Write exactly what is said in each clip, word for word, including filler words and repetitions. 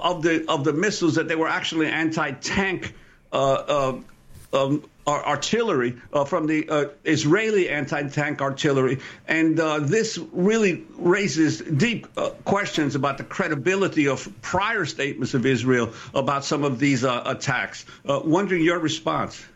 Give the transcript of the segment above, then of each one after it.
of the of the missiles that they were actually anti-tank uh, uh, um, artillery uh, from the uh, Israeli anti-tank artillery. And uh, this really raises deep uh, questions about the credibility of prior statements of Israel about some of these uh, attacks. Uh, wondering your response.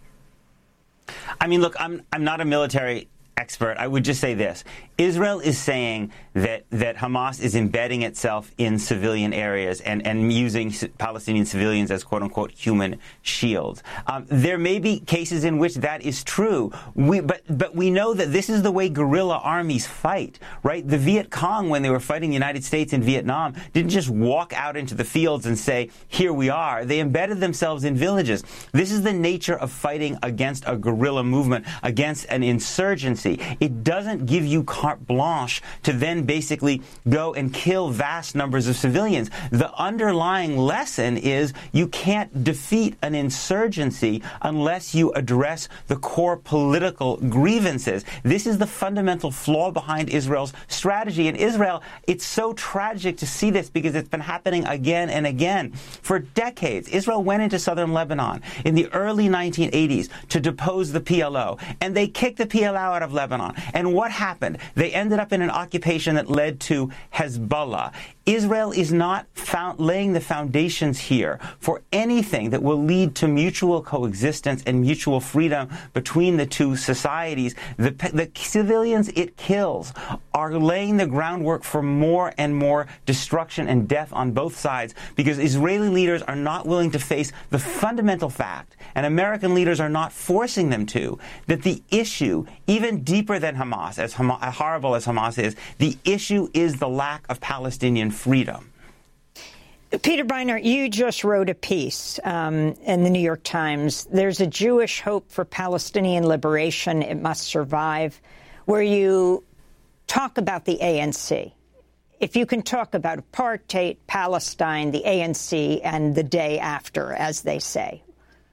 I mean, look, I'm I'm not a military expert. I would just say this. Israel is saying that, that Hamas is embedding itself in civilian areas and, and using Palestinian civilians as quote-unquote human shields. Um, there may be cases in which that is true, we, but, but we know that this is the way guerrilla armies fight, right? The Viet Cong, when they were fighting the United States in Vietnam, didn't just walk out into the fields and say, here we are. They embedded themselves in villages. This is the nature of fighting against a guerrilla movement, against an insurgency. It doesn't give you carte blanche to then basically go and kill vast numbers of civilians. The underlying lesson is you can't defeat an insurgency unless you address the core political grievances. This is the fundamental flaw behind Israel's strategy. In Israel, it's so tragic to see this because it's been happening again and again. For decades, Israel went into southern Lebanon in the early nineteen eighties to depose the P L O, and they kicked the P L O out of Lebanon. And what happened? They ended up in an occupation that led to Hezbollah. Israel is not found, laying the foundations here for anything that will lead to mutual coexistence and mutual freedom between the two societies. The, the civilians it kills are laying the groundwork for more and more destruction and death on both sides because Israeli leaders are not willing to face the fundamental fact, and American leaders are not forcing them to, that the issue, even deeper than Hamas, as Hamas, horrible as Hamas is, the issue is the lack of Palestinian freedom. Peter Beinart, you just wrote a piece um, in the New York Times, There's a Jewish Hope for Palestinian Liberation, It Must Survive, where you talk about the A N C. If you can talk about apartheid, Palestine, the A N C, and the day after, as they say.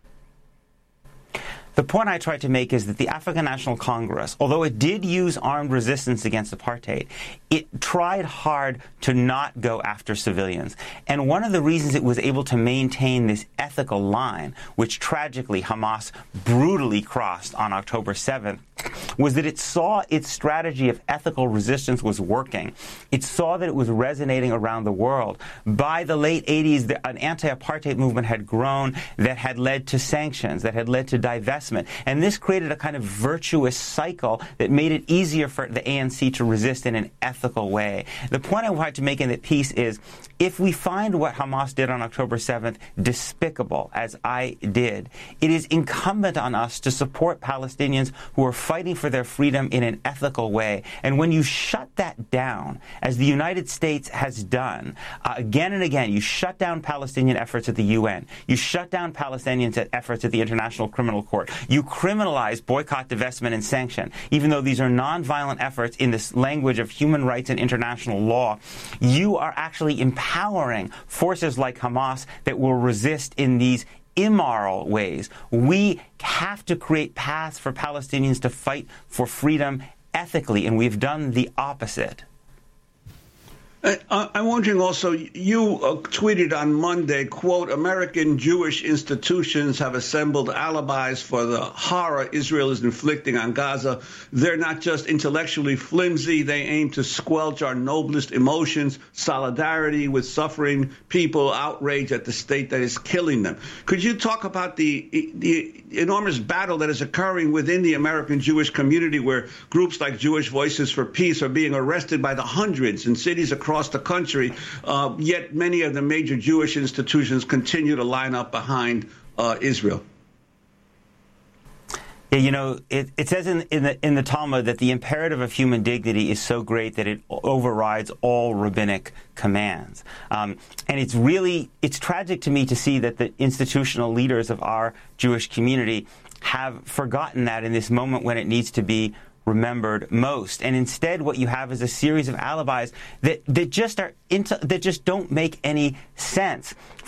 The point I tried to make is that the African National Congress, although it did use armed resistance against apartheid, it tried hard to not go after civilians. And one of the reasons it was able to maintain this ethical line, which tragically Hamas brutally crossed on October seventh, was that it saw its strategy of ethical resistance was working. It saw that it was resonating around the world. By the late eighties, the, an anti-apartheid movement had grown that had led to sanctions, that had led to divestment. And this created a kind of virtuous cycle that made it easier for the A N C to resist in an ethical way. The point I wanted to make in that piece is, if we find what Hamas did on October seventh despicable, as I did, it is incumbent on us to support Palestinians who are fighting for their freedom in an ethical way. And when you shut that down, as the United States has done uh, again and again, you shut down Palestinian efforts at the U N, you shut down Palestinian efforts at the International Criminal Court, you criminalize boycott, divestment, and sanction, even though these are nonviolent efforts in this language of human rights and international law, you are actually empowering forces like Hamas that will resist in these immoral ways. We have to create paths for Palestinians to fight for freedom ethically, and we've done the opposite. Uh, I'm wondering also, you uh, tweeted on Monday, quote, American Jewish institutions have assembled alibis for the horror Israel is inflicting on Gaza. They're not just intellectually flimsy. They aim to squelch our noblest emotions, solidarity with suffering people, outrage at the state that is killing them. Could you talk about the, the enormous battle that is occurring within the American Jewish community, where groups like Jewish Voices for Peace are being arrested by the hundreds in cities across across the country, uh, yet many of the major Jewish institutions continue to line up behind uh, Israel? Yeah, you know, it, it says in, in, the, in the Talmud that the imperative of human dignity is so great that it overrides all rabbinic commands. Um, and it's really, it's tragic to me to see that the institutional leaders of our Jewish community have forgotten that in this moment when it needs to be remembered most. And instead what you have is a series of alibis that, that just are into, that just don't make any sense.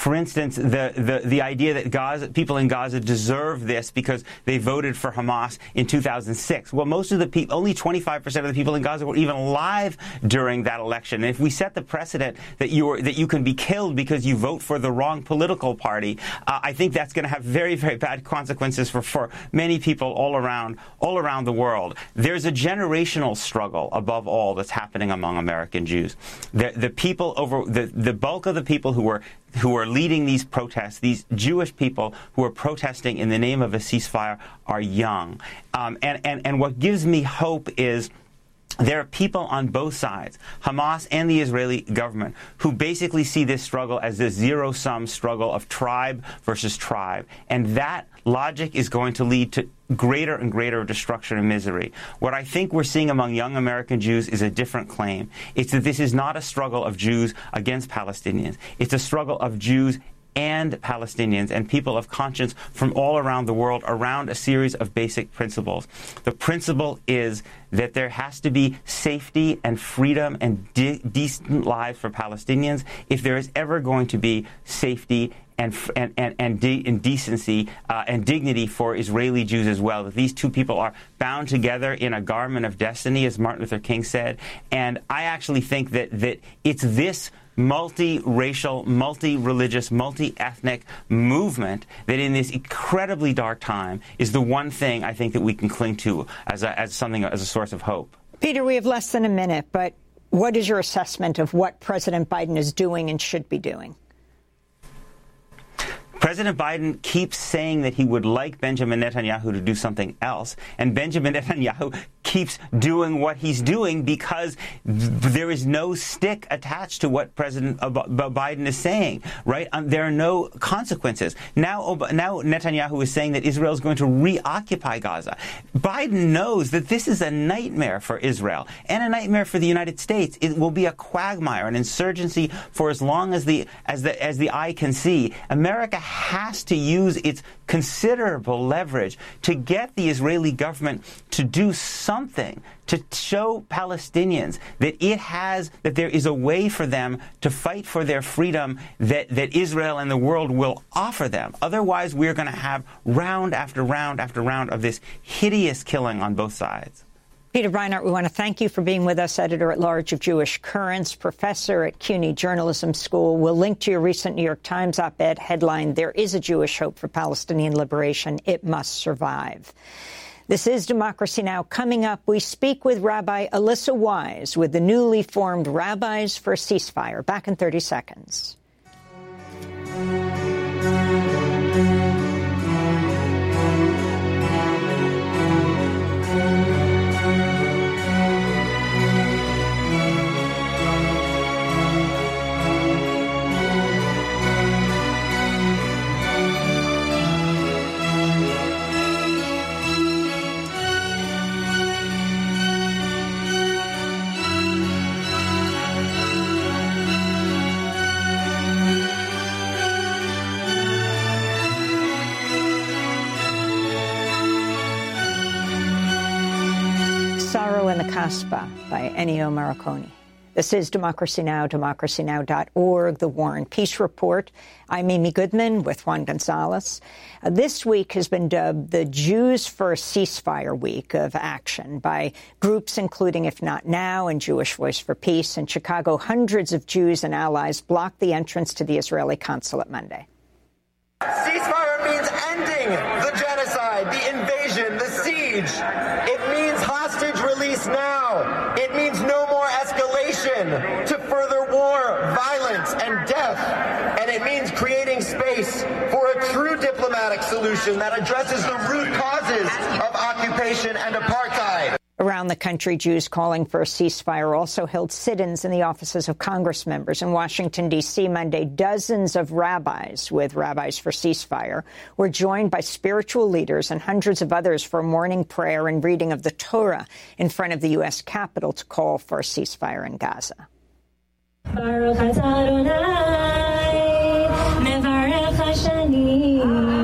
For instance, the, the, the idea that Gaza, people in Gaza deserve this because they voted for Hamas in two thousand six. Well, most of the people, only twenty-five percent of the people in Gaza were even alive during that election. And if we set the precedent that you are, that you can be killed because you vote for the wrong political party, uh, I think that's going to have very, very bad consequences for, for many people all around, all around the world. There's a generational struggle above all that's happening among American Jews. The, the people over, the, the bulk of the people who were who are leading these protests, these Jewish people who are protesting in the name of a ceasefire, are young. Um, and, and, and what gives me hope is there are people on both sides, Hamas and the Israeli government, who basically see this struggle as this zero-sum struggle of tribe versus tribe. And that logic is going to lead to greater and greater destruction and misery. What I think we're seeing among young American Jews is a different claim. It's that this is not a struggle of Jews against Palestinians. It's a struggle of Jews and Palestinians and people of conscience from all around the world around a series of basic principles. The principle is that there has to be safety and freedom and de- decent lives for Palestinians if there is ever going to be safety and and and, and, de- and decency uh, and dignity for Israeli Jews as well. That these two people are bound together in a garment of destiny, as Martin Luther King said. And I actually think that that it's this multi-racial, multi-religious, multi-ethnic movement that in this incredibly dark time is the one thing I think that we can cling to as a, as something, as a source of hope. Peter, we have less than a minute, but what is your assessment of what President Biden is doing and should be doing? President Biden keeps saying that he would like Benjamin Netanyahu to do something else, and Benjamin Netanyahu keeps doing what he's doing because there is no stick attached to what President Biden is saying, right? Um, there are no consequences. Now, now Netanyahu is saying that Israel is going to reoccupy Gaza. Biden knows that this is a nightmare for Israel and a nightmare for the United States. It will be a quagmire, an insurgency for as long as the as the as the eye can see. America has to use its considerable leverage to get the Israeli government to do something to show Palestinians that it has, that there is a way for them to fight for their freedom that, that Israel and the world will offer them. Otherwise, we're going to have round after round after round of this hideous killing on both sides. Peter Beinart, we want to thank you for being with us, editor-at-large of Jewish Currents, professor at CUNY Journalism School. We'll link to your recent New York Times op-ed headline, "There is a Jewish hope for Palestinian liberation. It must survive." This is Democracy Now! Coming up, we speak with Rabbi Alyssa Wise with the newly formed Rabbis for a Ceasefire. Back in thirty seconds. Casbah by Ennio Morricone. This is Democracy Now!, democracy now dot org, The War and Peace Report. I'm Amy Goodman with Juan Gonzalez. Uh, this week has been dubbed the Jews for a Ceasefire Week of action by groups including If Not Now and Jewish Voice for Peace. In Chicago, hundreds of Jews and allies blocked the entrance to the Israeli consulate Monday. Ceasefire means ending the genocide, the invasion, the siege. It means hostage release now. It means no more escalation to further war, violence, and death. And it means creating space for a true diplomatic solution that addresses the root causes of occupation and apartheid. Around the country, Jews calling for a ceasefire also held sit-ins in the offices of Congress members. In Washington, D C Monday, dozens of rabbis with Rabbis for Ceasefire were joined by spiritual leaders and hundreds of others for a morning prayer and reading of the Torah in front of the U S Capitol to call for a ceasefire in Gaza. Baruch atah Adonai, mevarech hashanim.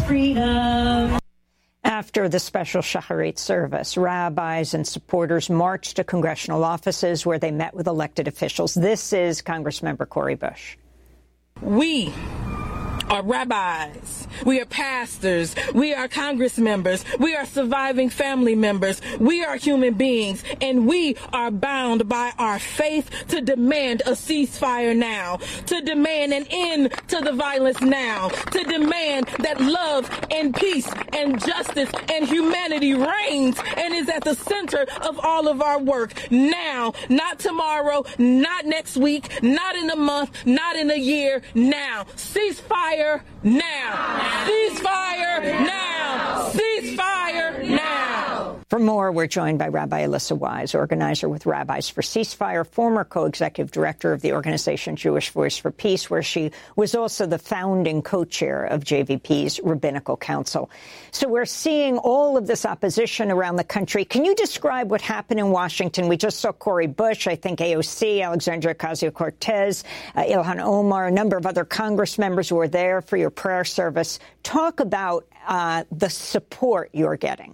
freedom. After the special Shacharit service, rabbis and supporters marched to congressional offices where they met with elected officials. This is Congressmember Cori Bush. We are rabbis. We are pastors. We are Congress members. We are surviving family members. We are human beings, and we are bound by our faith to demand a ceasefire now, to demand an end to the violence now, to demand that love and peace and justice and humanity reigns and is at the center of all of our work now, not tomorrow, not next week, not in a month, not in a year, now. Ceasefire now. Ceasefire now. Ceasefire now. For more, we're joined by Rabbi Alyssa Wise, organizer with Rabbis for Ceasefire, former co-executive director of the organization Jewish Voice for Peace, where she was also the founding co-chair of J V P's Rabbinical Council. So we're seeing all of this opposition around the country. Can you describe what happened in Washington? We just saw Cori Bush, I think A O C, Alexandria Ocasio-Cortez, uh, Ilhan Omar, a number of other Congress members who were there for your prayer service. Talk about uh, the support you're getting.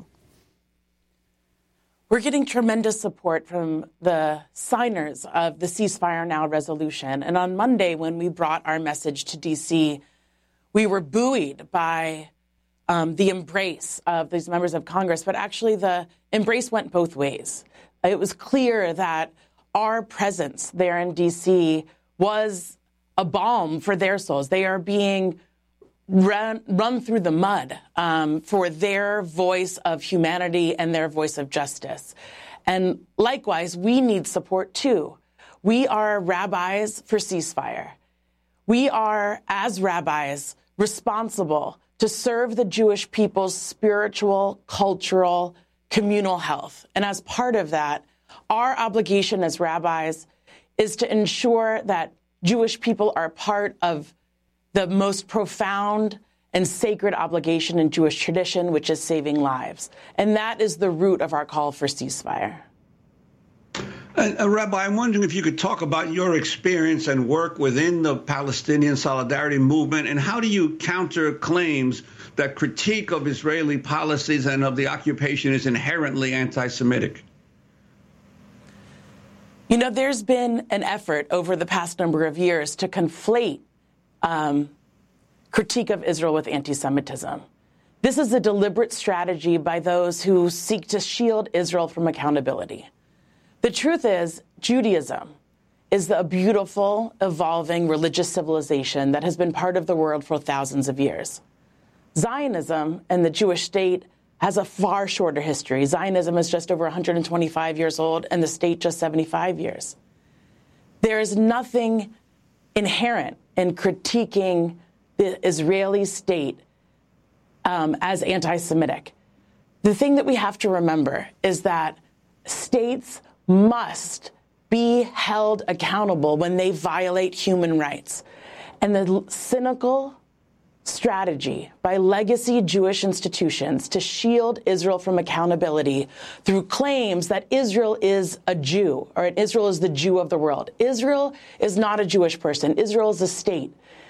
We're getting tremendous support from the signers of the Ceasefire Now resolution. And on Monday, when we brought our message to D C, we were buoyed by um, the embrace of these members of Congress. But actually, the embrace went both ways. It was clear that our presence there in D C was a balm for their souls. They are being Run, run through the mud um, for their voice of humanity and their voice of justice. And likewise, we need support, too. We are rabbis for ceasefire. We are, as rabbis, responsible to serve the Jewish people's spiritual, cultural, communal health. And as part of that, our obligation as rabbis is to ensure that Jewish people are part of the most profound and sacred obligation in Jewish tradition, which is saving lives. And that is the root of our call for ceasefire. Uh, uh, Rabbi, I'm wondering if you could talk about your experience and work within the Palestinian Solidarity Movement, and how do you counter claims that critique of Israeli policies and of the occupation is inherently anti-Semitic? You know, there's been an effort over the past number of years to conflate Um, critique of Israel with anti-Semitism. This is a deliberate strategy by those who seek to shield Israel from accountability. The truth is, Judaism is the beautiful, evolving religious civilization that has been part of the world for thousands of years. Zionism and the Jewish state has a far shorter history. Zionism is just over one hundred twenty-five years old, and the state just seventy-five years. There is nothing inherent in critiquing the Israeli state um, as anti-Semitic. The thing that we have to remember is that states must be held accountable when they violate human rights. And the cynical strategy by legacy Jewish institutions to shield Israel from accountability through claims that Israel is a Jew, or Israel is the Jew of the world. Israel is not a Jewish person. Israel is a state.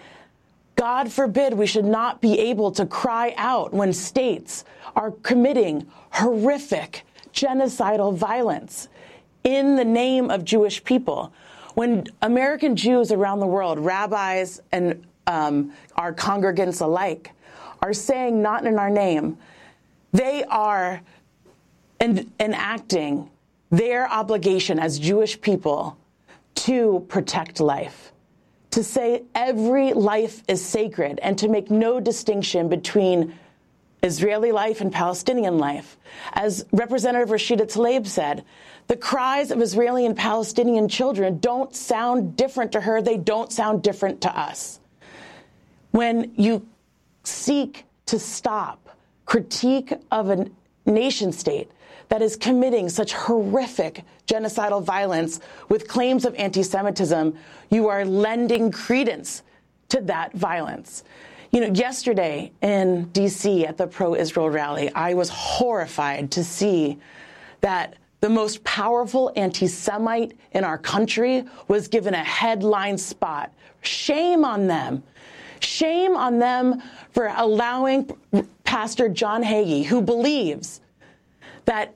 God forbid we should not be able to cry out when states are committing horrific genocidal violence in the name of Jewish people. When American Jews around the world, rabbis and Um, our congregants alike, are saying not in our name, they are en- enacting their obligation as Jewish people to protect life, to say every life is sacred, and to make no distinction between Israeli life and Palestinian life. As Representative Rashida Tlaib said, the cries of Israeli and Palestinian children don't sound different to her. They don't sound different to us. When you seek to stop critique of a nation state that is committing such horrific genocidal violence with claims of anti-Semitism, you are lending credence to that violence. You know, yesterday in D C at the pro-Israel rally, I was horrified to see that the most powerful anti-Semite in our country was given a headline spot. Shame on them. Shame on them for allowing Pastor John Hagee, who believes that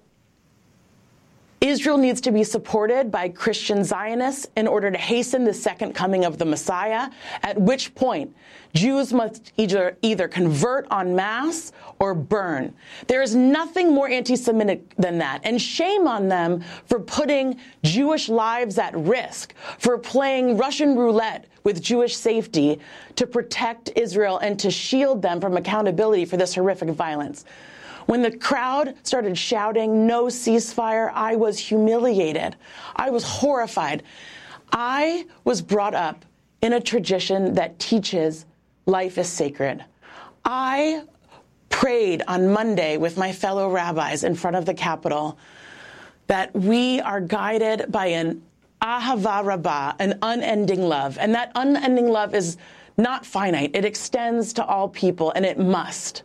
Israel needs to be supported by Christian Zionists in order to hasten the second coming of the Messiah, at which point Jews must either, either convert en masse or burn. There is nothing more anti-Semitic than that. And shame on them for putting Jewish lives at risk, for playing Russian roulette with Jewish safety to protect Israel and to shield them from accountability for this horrific violence. When the crowd started shouting, "No ceasefire," I was humiliated. I was horrified. I was brought up in a tradition that teaches life is sacred. I prayed on Monday with my fellow rabbis in front of the Capitol that we are guided by an ahava rabbah, an unending love. And that unending love is not finite. It extends to all people, and it must.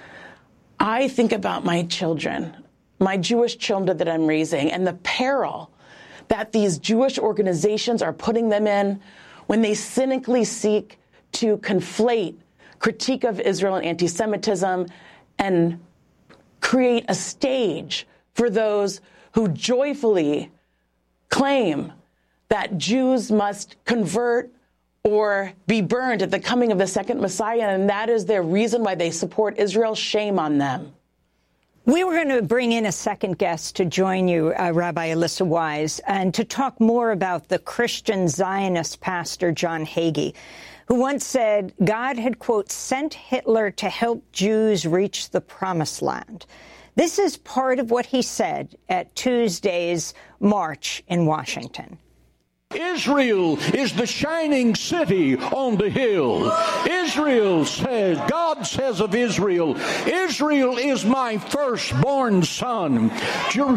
I think about my children, my Jewish children that I'm raising, and the peril that these Jewish organizations are putting them in when they cynically seek to conflate critique of Israel and anti-Semitism and create a stage for those who joyfully claim that Jews must convert or be burned at the coming of the second Messiah, and that is their reason why they support Israel. Shame on them. We were going to bring in a second guest to join you, uh, Rabbi Alyssa Wise, and to talk more about the Christian Zionist pastor John Hagee, who once said God had, quote, sent Hitler to help Jews reach the promised land. This is part of what he said at Tuesday's march in Washington. Israel is the shining city on the hill. Israel says, God says of Israel, Israel is my firstborn son. Jer-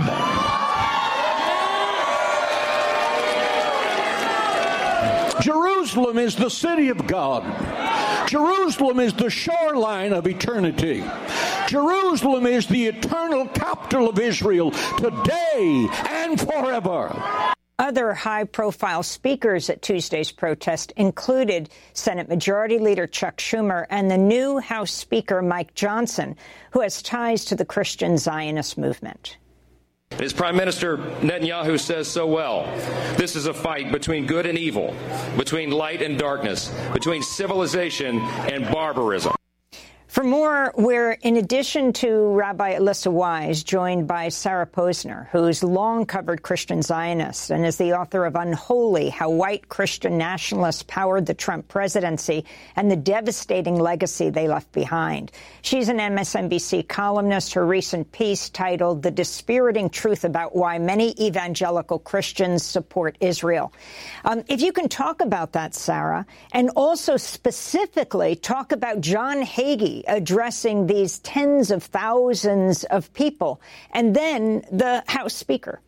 Jerusalem is the city of God. Jerusalem is the shoreline of eternity. Jerusalem is the eternal capital of Israel today and forever. Other high-profile speakers at Tuesday's protest included Senate Majority Leader Chuck Schumer and the new House Speaker Mike Johnson, who has ties to the Christian Zionist movement. As Prime Minister Netanyahu says so well, this is a fight between good and evil, between light and darkness, between civilization and barbarism. For more, we're, in addition to Rabbi Alyssa Wise, joined by Sarah Posner, who's long covered Christian Zionists and is the author of Unholy, How White Christian Nationalists Powered the Trump Presidency and the Devastating Legacy They Left Behind. She's an M S N B C columnist. Her recent piece titled The Dispiriting Truth About Why Many Evangelical Christians Support Israel. Um, if you can talk about that, Sarah, and also specifically talk about John Hagee addressing these tens of thousands of people, and then the House Speaker.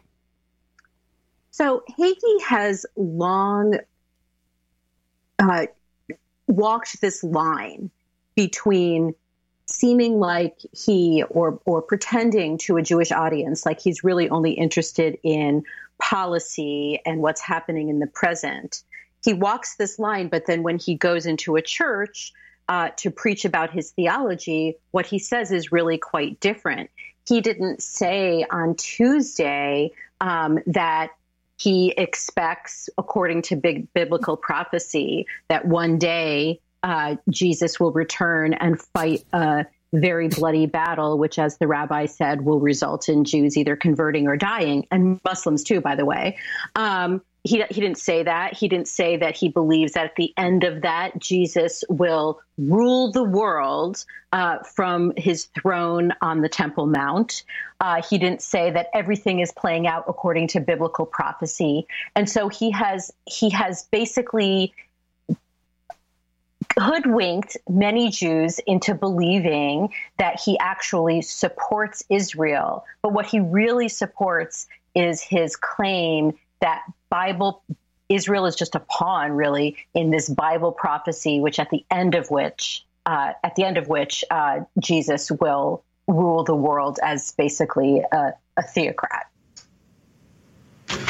So Hagee has long uh, walked this line between seeming like he or or pretending to a Jewish audience like he's really only interested in policy and what's happening in the present. He walks this line, but then when he goes into a church Uh, to preach about his theology, what he says is really quite different. He didn't say on Tuesday um, that he expects, according to big biblical prophecy, that one day uh, Jesus will return and fight a very bloody battle, which, as the rabbi said, will result in Jews either converting or dying, and Muslims too, by the way. Um, He, he didn't say that. He didn't say that he believes that at the end of that, Jesus will rule the world uh, from his throne on the Temple Mount. Uh, he didn't say that everything is playing out according to biblical prophecy. And so he has he has basically hoodwinked many Jews into believing that he actually supports Israel. But what he really supports is his claim that Bible, Israel is just a pawn, really, in this Bible prophecy, which at the end of which, uh, at the end of which, uh, Jesus will rule the world as basically a, a theocrat. Well,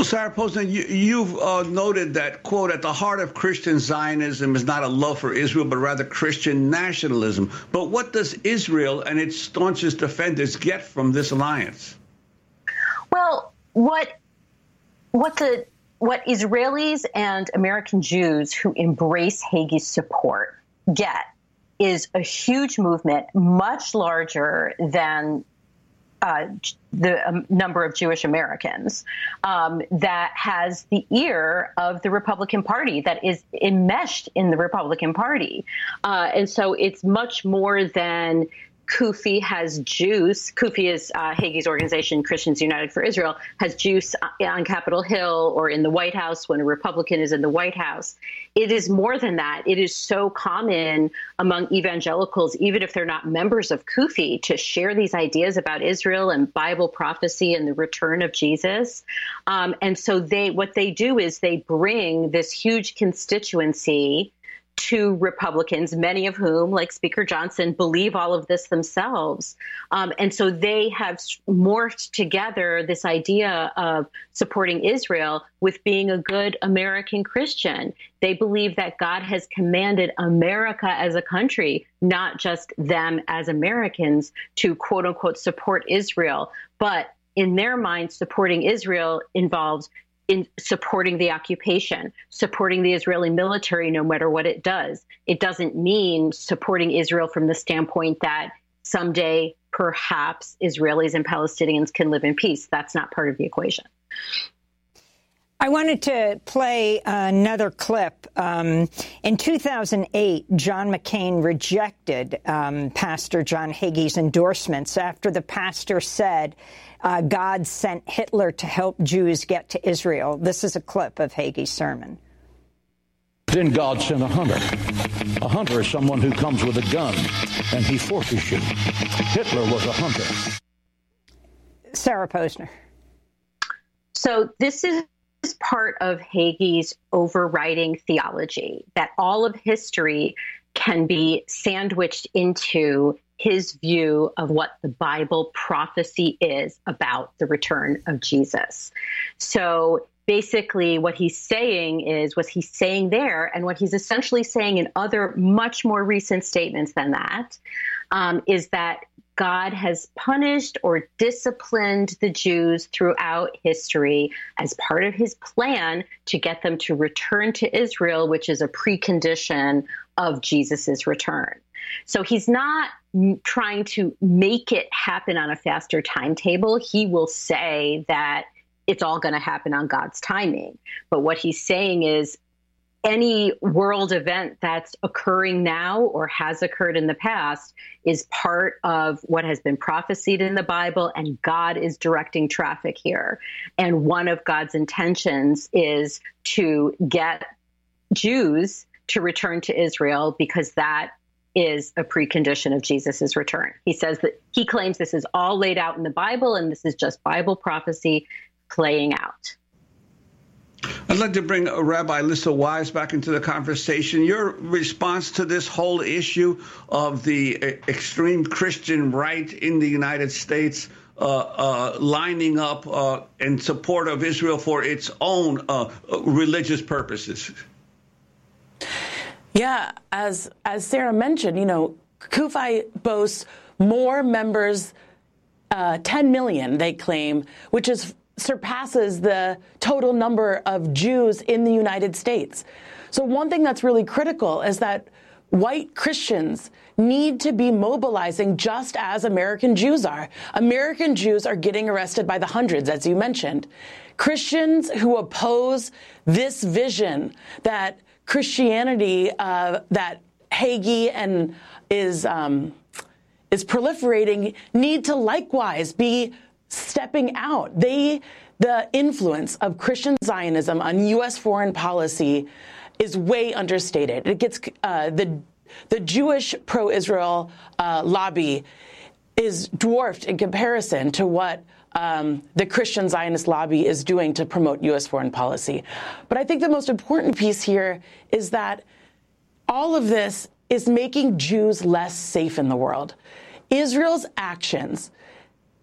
Well, Sarah Posner, you, you've uh, noted that, quote, at the heart of Christian Zionism is not a love for Israel, but rather Christian nationalism. But what does Israel and its staunchest defenders get from this alliance? Well, what what the what Israelis and American Jews who embrace Hagee's support get is a huge movement, much larger than Uh, the um, number of Jewish Americans, um, that has the ear of the Republican Party, that is enmeshed in the Republican Party. Uh, and so it's much more than CUFI has juice. CUFI is uh, Hagee's organization, Christians United for Israel, has juice on Capitol Hill or in the White House when a Republican is in the White House. It is more than that. It is so common among evangelicals, even if they're not members of CUFI, to share these ideas about Israel and Bible prophecy and the return of Jesus. Um, and so they, what they do is they bring this huge constituency to Republicans, many of whom, like Speaker Johnson, believe all of this themselves. Um, and so they have morphed together this idea of supporting Israel with being a good American Christian. They believe that God has commanded America as a country, not just them as Americans, to quote unquote support Israel. But in their mind, supporting Israel involves in supporting the occupation, supporting the Israeli military, no matter what it does. It doesn't mean supporting Israel from the standpoint that someday perhaps Israelis and Palestinians can live in peace. That's not part of the equation. I wanted to play another clip. Um, in two thousand eight, John McCain rejected um, Pastor John Hagee's endorsements after the pastor said uh, God sent Hitler to help Jews get to Israel. This is a clip of Hagee's sermon. Then God sent a hunter. A hunter is someone who comes with a gun, and he forces you. Hitler was a hunter. Sarah Posner. So this is part of Hagee's overriding theology, that all of history can be sandwiched into his view of what the Bible prophecy is about the return of Jesus. So basically what he's saying is what he's saying there, and what he's essentially saying in other much more recent statements than that, um, is that God has punished or disciplined the Jews throughout history as part of his plan to get them to return to Israel, which is a precondition of Jesus's return. So he's not trying to make it happen on a faster timetable. He will say that it's all going to happen on God's timing. But what he's saying is any world event that's occurring now or has occurred in the past is part of what has been prophesied in the Bible, and God is directing traffic here. And one of God's intentions is to get Jews to return to Israel, because that is a precondition of Jesus's return. He says that he claims this is all laid out in the Bible, and this is just Bible prophecy playing out. I'd like to bring Rabbi Lissa Wise back into the conversation. Your response to this whole issue of the extreme Christian right in the United States uh, uh, lining up uh, in support of Israel for its own uh, religious purposes. Yeah, as as Sarah mentioned, you know, CUFI boasts more members, uh, ten million, they claim, which is surpasses the total number of Jews in the United States. So one thing that's really critical is that white Christians need to be mobilizing just as American Jews are. American Jews are getting arrested by the hundreds, as you mentioned. Christians who oppose this vision that Christianity, uh, that Hagee and is um, is proliferating, need to likewise be stepping out. They, the influence of Christian Zionism on U S foreign policy is way understated. It gets uh, the the Jewish pro-Israel uh, lobby is dwarfed in comparison to what um, the Christian Zionist lobby is doing to promote U S foreign policy. But I think the most important piece here is that all of this is making Jews less safe in the world. Israel's actions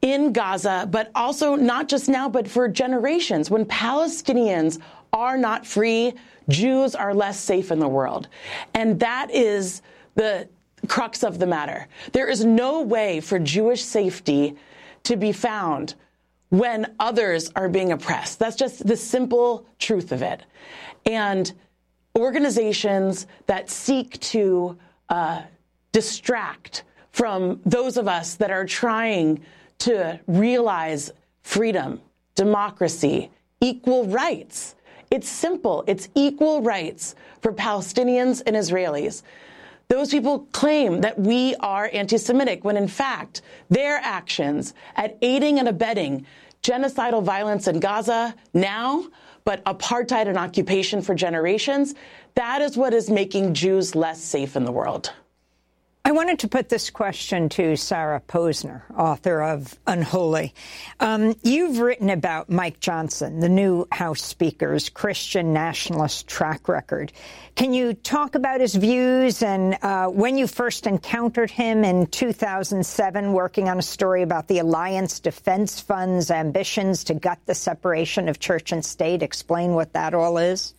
in Gaza, but also not just now, but for generations. When Palestinians are not free, Jews are less safe in the world. And that is the crux of the matter. There is no way for Jewish safety to be found when others are being oppressed. That's just the simple truth of it. And organizations that seek to uh, distract from those of us that are trying to realize freedom, democracy, equal rights. It's simple. It's equal rights for Palestinians and Israelis. Those people claim that we are anti-Semitic when, in fact, their actions at aiding and abetting genocidal violence in Gaza now, but apartheid and occupation for generations, that is what is making Jews less safe in the world. I wanted to put this question to Sarah Posner, author of Unholy. Um, you've written about Mike Johnson, the new House Speaker's Christian nationalist track record. Can you talk about his views and uh, when you first encountered him in two thousand seven, working on a story about the Alliance Defense Fund's ambitions to gut the separation of church and state? Explain what that all is.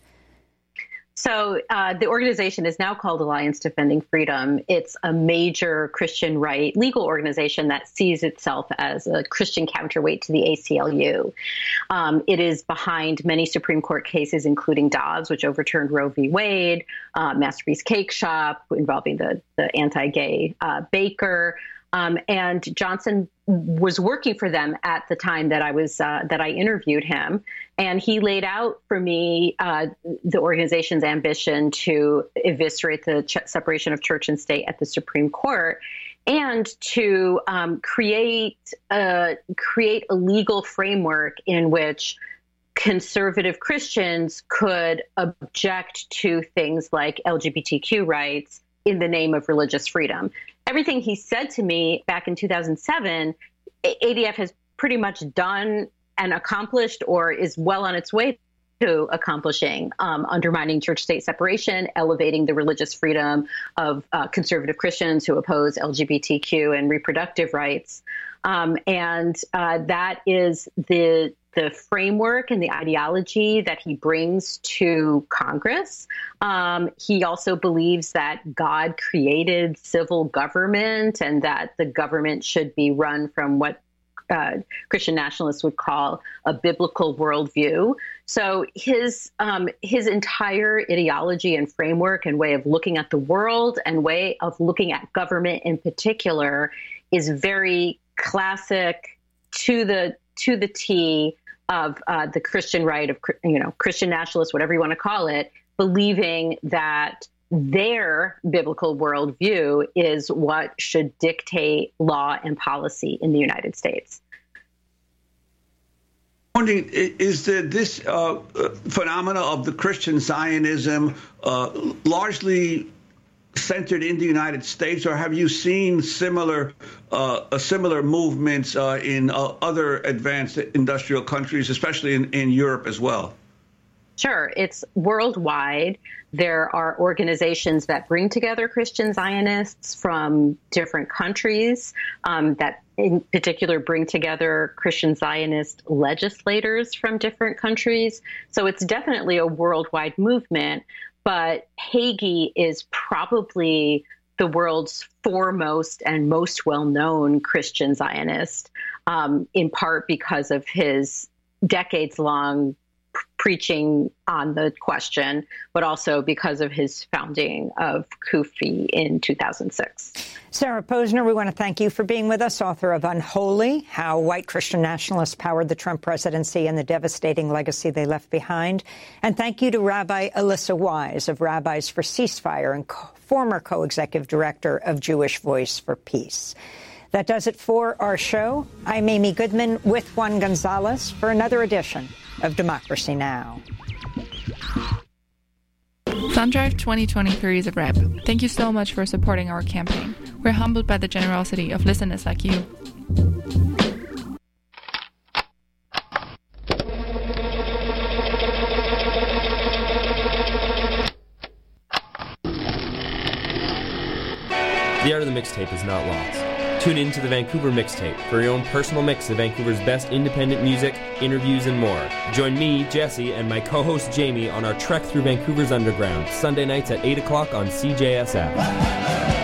So uh, the organization is now called Alliance Defending Freedom. It's a major Christian right legal organization that sees itself as a Christian counterweight to the A C L U. Um, it is behind many Supreme Court cases, including Dobbs, which overturned Roe v. Wade, uh, Masterpiece Cake Shop involving the, the anti-gay uh, baker. Um, and Johnson was working for them at the time that I was uh, that I interviewed him, and he laid out for me uh, the organization's ambition to eviscerate the ch- separation of church and state at the Supreme Court, and to um, create a, create a legal framework in which conservative Christians could object to things like L G B T Q rights in the name of religious freedom. Everything he said to me back in two thousand seven, A D F has pretty much done and accomplished, or is well on its way to accomplishing, um, undermining church-state separation, elevating the religious freedom of uh, conservative Christians who oppose L G B T Q and reproductive rights. Um, and uh, that is the the framework and the ideology that he brings to Congress. Um, he also believes that God created civil government and that the government should be run from what uh, Christian nationalists would call a biblical worldview. So his um, his entire ideology and framework and way of looking at the world and way of looking at government in particular is very classic, to the to the T, of uh, the Christian right, of, you know, Christian nationalists, whatever you want to call it, believing that their biblical worldview is what should dictate law and policy in the United States. Wondering, is the, this uh, phenomena of the Christian Zionism uh, largely centered in the United States, or have you seen similar uh, similar movements uh, in uh, other advanced industrial countries, especially in, in Europe as well? Sure. It's worldwide. There are organizations that bring together Christian Zionists from different countries um, that in particular bring together Christian Zionist legislators from different countries. So it's definitely a worldwide movement. But Hagee is probably the world's foremost and most well-known Christian Zionist, um, in part because of his decades-long preaching on the question, but also because of his founding of C U F I in two thousand six. Sarah Posner, we want to thank you for being with us, author of Unholy, How White Christian Nationalists Powered the Trump Presidency and the Devastating Legacy They Left Behind. And thank you to Rabbi Alyssa Wise of Rabbis for Ceasefire and co- former co-executive director of Jewish Voice for Peace. That does it for our show. I'm Amy Goodman with Juan Gonzalez for another edition of Democracy Now! SunDrive twenty twenty-three is a wrap. Thank you so much for supporting our campaign. We're humbled by the generosity of listeners like you. The art of the mixtape is not lost. Tune in to the Vancouver Mixtape for your own personal mix of Vancouver's best independent music, interviews, and more. Join me, Jesse, and my co-host Jamie on our trek through Vancouver's underground, Sunday nights at eight o'clock on C J S F.